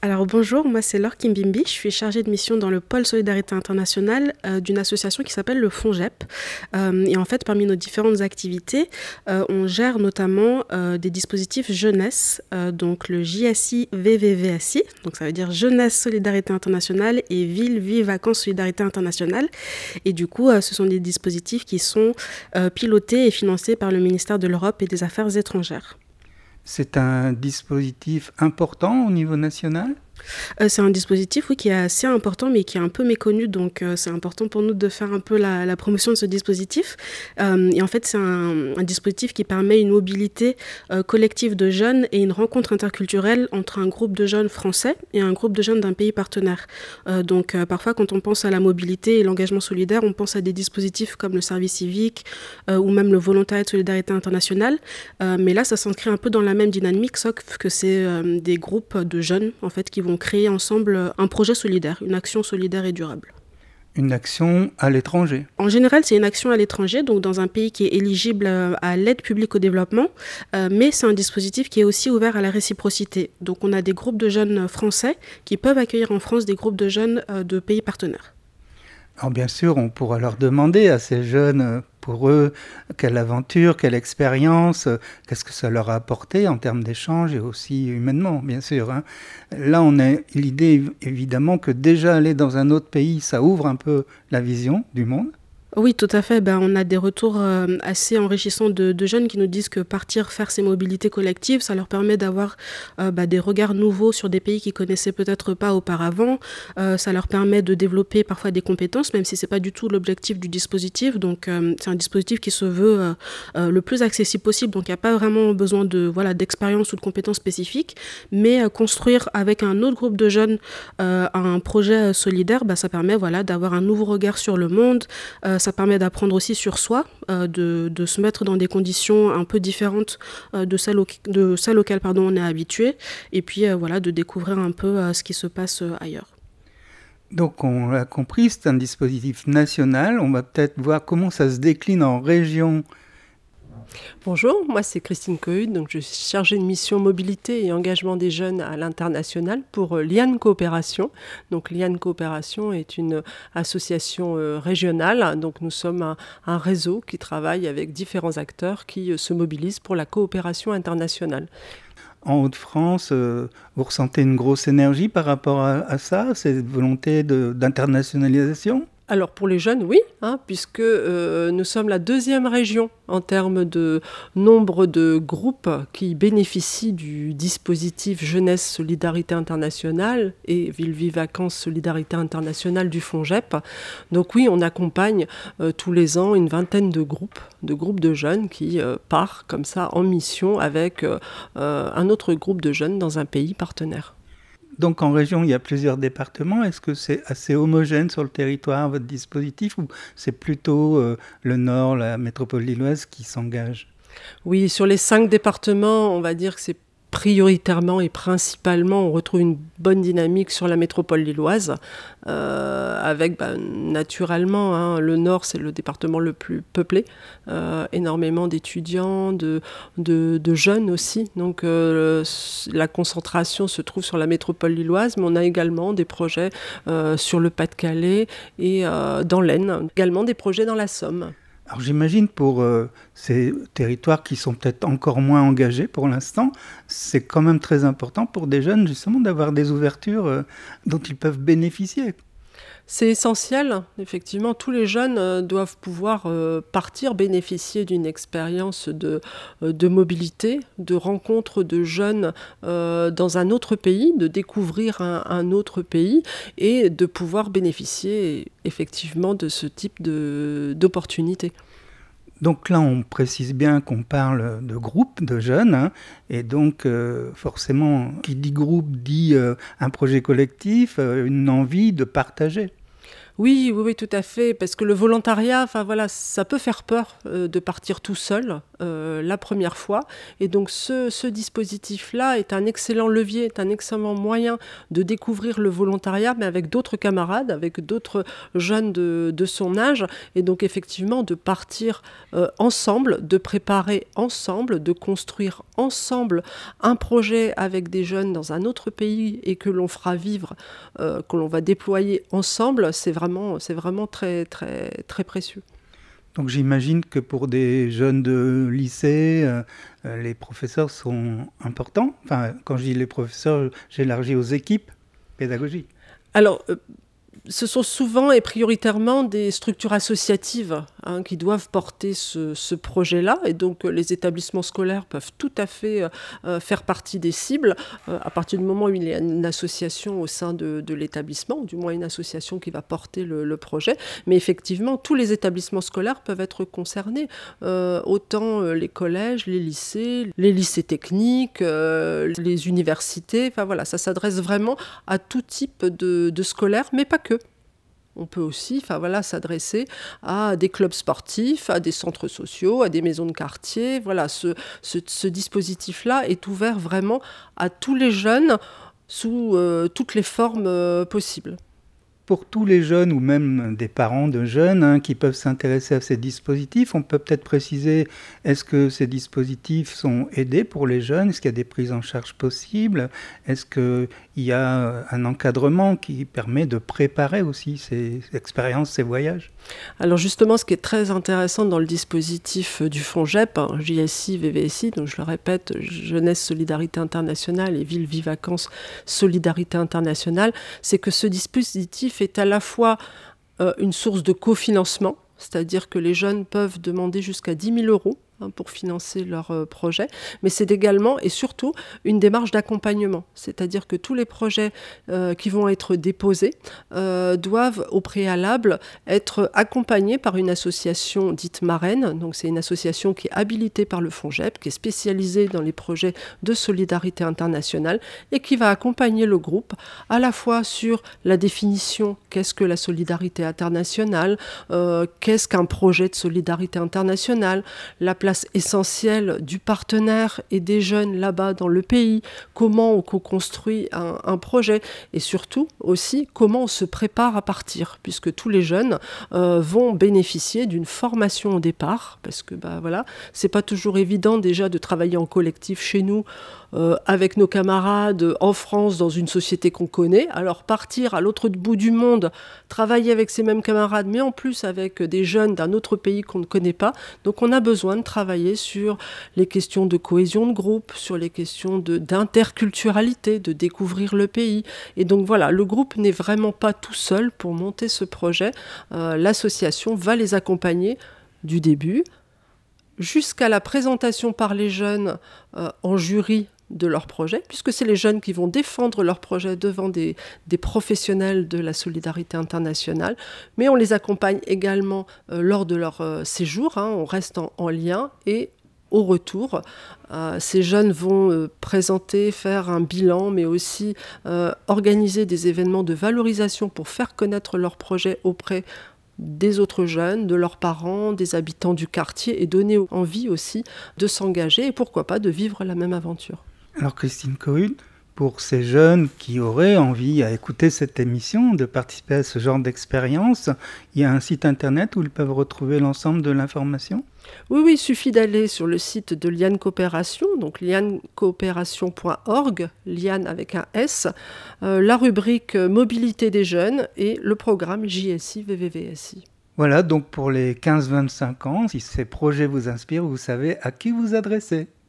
Alors bonjour, moi c'est Laure Kimbimbi, je suis chargée de mission dans le pôle Solidarité Internationale d'une association qui s'appelle le FONJEP. Et en fait, parmi nos différentes activités, on gère notamment des dispositifs jeunesse, donc le JSI VVVSI, donc ça veut dire Jeunesse Solidarité Internationale et Ville Vie Vacances Solidarité Internationale. Et du coup, ce sont des dispositifs qui sont pilotés et financés par le ministère de l'Europe et des Affaires étrangères. C'est un dispositif important au niveau national ? C'est un dispositif, oui, qui est assez important, mais qui est un peu méconnu. Donc, c'est important pour nous de faire un peu la promotion de ce dispositif. Et en fait, c'est un dispositif qui permet une mobilité collective de jeunes et une rencontre interculturelle entre un groupe de jeunes français et un groupe de jeunes d'un pays partenaire. Donc, parfois, quand on pense à la mobilité et l'engagement solidaire, on pense à des dispositifs comme le service civique ou même le volontariat de solidarité internationale. Mais là, ça s'inscrit un peu dans la même dynamique, sauf que c'est des groupes de jeunes, en fait, qui vont créer ensemble un projet solidaire, une action solidaire et durable. Une action à l'étranger ? En général, c'est une action à l'étranger, donc dans un pays qui est éligible à l'aide publique au développement, mais c'est un dispositif qui est aussi ouvert à la réciprocité. Donc on a des groupes de jeunes français qui peuvent accueillir en France des groupes de jeunes de pays partenaires. Alors bien sûr, on pourra leur demander à ces jeunes, pour eux, quelle aventure, quelle expérience, qu'est-ce que ça leur a apporté en termes d'échange et aussi humainement, bien sûr. Là, on a l'idée évidemment que déjà aller dans un autre pays, ça ouvre un peu la vision du monde. Oui, tout à fait. On a des retours assez enrichissants de jeunes qui nous disent que partir faire ces mobilités collectives, ça leur permet d'avoir des regards nouveaux sur des pays qu'ils connaissaient peut-être pas auparavant. Ça leur permet de développer parfois des compétences, même si c'est pas du tout l'objectif du dispositif. Donc, c'est un dispositif qui se veut le plus accessible possible. Donc, il n'y a pas vraiment besoin d'expérience ou de compétences spécifiques. Mais construire avec un autre groupe de jeunes un projet solidaire, ça permet d'avoir un nouveau regard sur le monde. Ça permet d'apprendre aussi sur soi, de se mettre dans des conditions un peu différentes de celles auxquelles on est habitué, et puis de découvrir un peu ce qui se passe ailleurs. Donc on l'a compris, c'est un dispositif national. On va peut-être voir comment ça se décline en régions. Bonjour, moi c'est Christine Cohut, donc je suis chargée de mission mobilité et engagement des jeunes à l'international pour Liane Coopération. Donc Liane Coopération est une association régionale, donc nous sommes un réseau qui travaille avec différents acteurs qui se mobilisent pour la coopération internationale. En Hauts-de-France, vous ressentez une grosse énergie par rapport à ça, cette volonté d'internationalisation ? Alors pour les jeunes, oui, puisque nous sommes la deuxième région en termes de nombre de groupes qui bénéficient du dispositif Jeunesse Solidarité Internationale et Ville Vie Vacances Solidarité Internationale du FONJEP. Donc oui, on accompagne tous les ans une vingtaine de groupes de jeunes qui partent comme ça en mission avec un autre groupe de jeunes dans un pays partenaire. Donc en région, il y a plusieurs départements. Est-ce que c'est assez homogène sur le territoire, votre dispositif, ou c'est plutôt le Nord, la métropole lilloise qui s'engage ? Oui, sur les 5 départements, on va dire que c'est prioritairement et principalement, on retrouve une bonne dynamique sur la métropole lilloise, avec naturellement, le Nord, c'est le département le plus peuplé, énormément d'étudiants, de jeunes aussi. Donc la concentration se trouve sur la métropole lilloise, mais on a également des projets sur le Pas-de-Calais et dans l'Aisne, également des projets dans la Somme. Alors j'imagine pour ces territoires qui sont peut-être encore moins engagés pour l'instant, c'est quand même très important pour des jeunes justement d'avoir des ouvertures dont ils peuvent bénéficier. C'est essentiel, effectivement, tous les jeunes doivent pouvoir partir, bénéficier d'une expérience de mobilité, de rencontre de jeunes dans un autre pays, de découvrir un autre pays et de pouvoir bénéficier effectivement de ce type d'opportunités. Donc là, on précise bien qu'on parle de groupe de jeunes, et donc forcément, qui dit groupe dit un projet collectif, une envie de partager. Oui, tout à fait, parce que le volontariat, ça peut faire peur de partir tout seul. la première fois. Et donc ce dispositif-là est un excellent levier, est un excellent moyen de découvrir le volontariat, mais avec d'autres camarades, avec d'autres jeunes de son âge. Et donc effectivement de partir ensemble, de préparer ensemble, de construire ensemble un projet avec des jeunes dans un autre pays et que l'on fera vivre, que l'on va déployer ensemble, c'est vraiment très, très, très précieux. Donc j'imagine que pour des jeunes de lycée, les professeurs sont importants. Enfin, quand je dis les professeurs, j'élargis aux équipes pédagogiques. Alors, ce sont souvent et prioritairement des structures associatives qui doivent porter ce projet-là. Et donc, les établissements scolaires peuvent tout à fait faire partie des cibles à partir du moment où il y a une association au sein de l'établissement, ou du moins une association qui va porter le projet. Mais effectivement, tous les établissements scolaires peuvent être concernés. Autant les collèges, les lycées techniques, les universités. Enfin voilà, ça s'adresse vraiment à tout type de scolaires, mais pas que. On peut aussi s'adresser à des clubs sportifs, à des centres sociaux, à des maisons de quartier. Voilà, ce dispositif-là est ouvert vraiment à tous les jeunes sous toutes les formes possibles. Pour tous les jeunes ou même des parents de jeunes qui peuvent s'intéresser à ces dispositifs, on peut peut-être préciser, est-ce que ces dispositifs sont aidés pour les jeunes? Est-ce qu'il y a des prises en charge possibles? Est-ce qu'il y a un encadrement qui permet de préparer aussi ces expériences, ces voyages? Alors justement, ce qui est très intéressant dans le dispositif du FONJEP, JSI, VVSI, donc je le répète, Jeunesse Solidarité Internationale et Ville Vie Vacances Solidarité Internationale, c'est que ce dispositif est à la fois une source de cofinancement, c'est-à-dire que les jeunes peuvent demander jusqu'à 10 000 € pour financer leur projet, mais c'est également et surtout une démarche d'accompagnement, c'est-à-dire que tous les projets qui vont être déposés doivent au préalable être accompagnés par une association dite marraine, donc c'est une association qui est habilitée par le FONJEP, qui est spécialisée dans les projets de solidarité internationale et qui va accompagner le groupe à la fois sur la définition, qu'est-ce que la solidarité internationale, qu'est-ce qu'un projet de solidarité internationale, la place essentielle du partenaire et des jeunes là-bas dans le pays, comment on co-construit un projet et surtout aussi comment on se prépare à partir, puisque tous les jeunes vont bénéficier d'une formation au départ, parce que c'est pas toujours évident déjà de travailler en collectif chez nous avec nos camarades en France dans une société qu'on connaît. Alors partir à l'autre bout du monde, travailler avec ces mêmes camarades, mais en plus avec des jeunes d'un autre pays qu'on ne connaît pas. Donc on a besoin de travailler sur les questions de cohésion de groupe, sur les questions d'interculturalité, de découvrir le pays. Et donc voilà, le groupe n'est vraiment pas tout seul pour monter ce projet. L'association va les accompagner du début jusqu'à la présentation par les jeunes en jury de leur projet, puisque c'est les jeunes qui vont défendre leur projet devant des professionnels de la solidarité internationale, mais on les accompagne également lors de leur séjour, on reste en lien et au retour, ces jeunes vont présenter, faire un bilan, mais aussi organiser des événements de valorisation pour faire connaître leur projet auprès des autres jeunes, de leurs parents, des habitants du quartier et donner envie aussi de s'engager et pourquoi pas de vivre la même aventure. Alors Christine Cohune, pour ces jeunes qui auraient envie à écouter cette émission, de participer à ce genre d'expérience, il y a un site internet où ils peuvent retrouver l'ensemble de l'information ? Oui, il suffit d'aller sur le site de Liane Coopération, donc lianecoopération.org, Liane avec un S, la rubrique Mobilité des jeunes et le programme JSI VVVSI. Voilà, donc pour les 15-25 ans, si ces projets vous inspirent, vous savez à qui vous adresser.